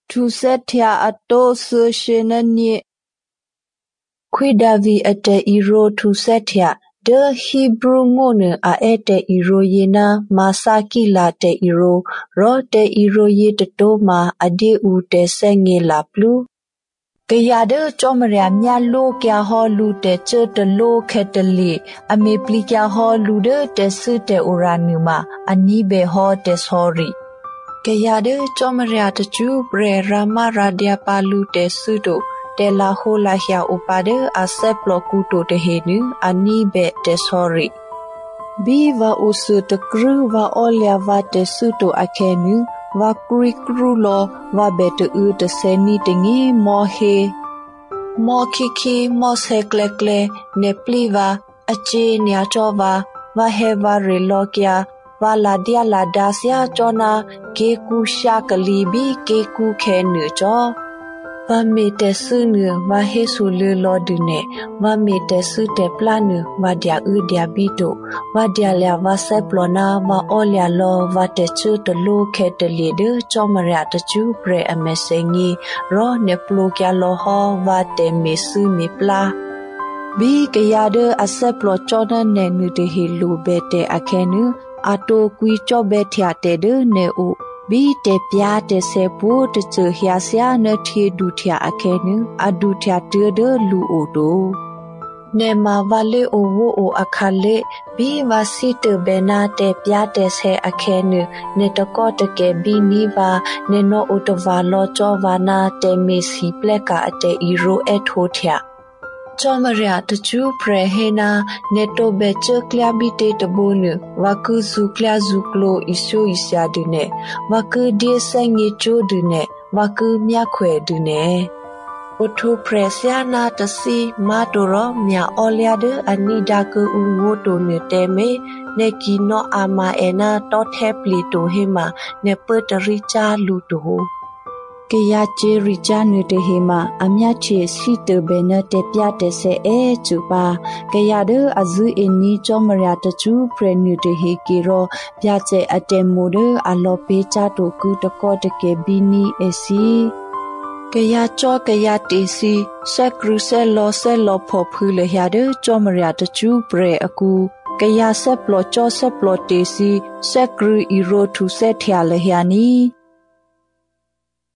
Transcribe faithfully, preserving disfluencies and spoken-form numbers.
ทูเซตเทียอโตซูเชนเนีခွေဒါဗီအတဲအီရိုထူဆက်ထျာဒေဟီဘရူငိုနအာအတဲအီရိုယေနာမာစာကီလာတဲအီရိုရောတဲအီရိုယေတတိုမာအဒီဦးတဲဆက်ငေလာပလူကရဒကြောမရမြလိုကျဟောလူတဲချတလိုခက်တလီအမေပလီကျဟောလူဒတဲစတဲအိုရာနူမာအနီဘေဟောတဲဆောရီကရဒကြောမရတကျူပရရာမရာဒျာပါလူတဲဆုတိုတဲလာဟိုလာဟျာဥပါဒအဆက်ပလကူတိုတဟေနူအနီဘေတဲဆောရီဘီဝါဥဆုတကရူဝါအောလျာဝါတဲဆုတိုအခဲနူဝါကရီကရူလောဝါဘေတူတဆဲနီတငေမောဟေမောခိခိမောဆေကလကလေနေပလီဝါအချေညာချောဝါဝါဟေဝါရီလောကျာဝါလာဒီယာလာဒါဆယာချောနာကေကူရှာကလီဘီကေကူခဲနူချောဝါမေတဆူနူဝါဟေဆူလေလောဒူနေဝါမေတဆူတေပလာနူဝါဒျာဥဒျာဘီတိုဝါဒျာလျာဝါဆက်ပလနာဝါအောလျာလောဝါတေချူတလိုခဲတလီဒချောမရတချူပရေအမေဆေငီရောနေပလိုကျလောဟောဝါတေမေဆူမီပလာဘီကရဒအဆက်ပလချောနနေနူတေဟီလူဘေတေအခဲနူအတိုကွီချောဘေထျာတေဒနေဦးဘီတေပြာတေဆေပူတချဟျာဆယာနထေဒူထျာအခဲနုအဒူထျာတေဒလူအိုတိုနေမာဝလေအိုဝအိုအခါလေဘီဝါစီတဘေနာတေပြာတေဆေအခဲနုနေတကောတကေဘီနီဝါနေနောအိုတဝါလောချောဝါနာတေမီစီပလက်ကအတေအီရိုအထိုထျာချောမရတချူပရဟေနာနေတိုဘေချကလဘီတေတဘုန်ဝကုစုကလစုကလိုအီဆိုအီရှာဒုနေဝကုဒီဆိုင်ငေချိုဒုနေဝကုမြခွေဒုနေအိုထိုပရဆယာနာတစီမာတိုရောမြအောလျာဒအနိဒါကူဦးငိုတိုနေတဲမေနေကီနောအာမာအေနာတောထဲပလီတိုဟေမာနေပတရိချာလူတိုကရချေရီချာနုတဟေမာအမြတ်ချေစီတဘေနတေပြတဲ့ဆဲအဲချူပါကရဒအဇူအင်းနီချောမရတချူပရနုတဟေကီရောပြချေအတေမိုဒအလောပေချာတိုကူတကောတကေဘီနီအစီကရချောကရတေစီဆက်ကရုဆဲလောဆဲလောဖောဖူလေရဒချောမရတချူပရအကူကရဆက်ပလောချောဆက်ပလောတေစီဆက်ကရူအီရိုထူဆက်ထျာလေရနီ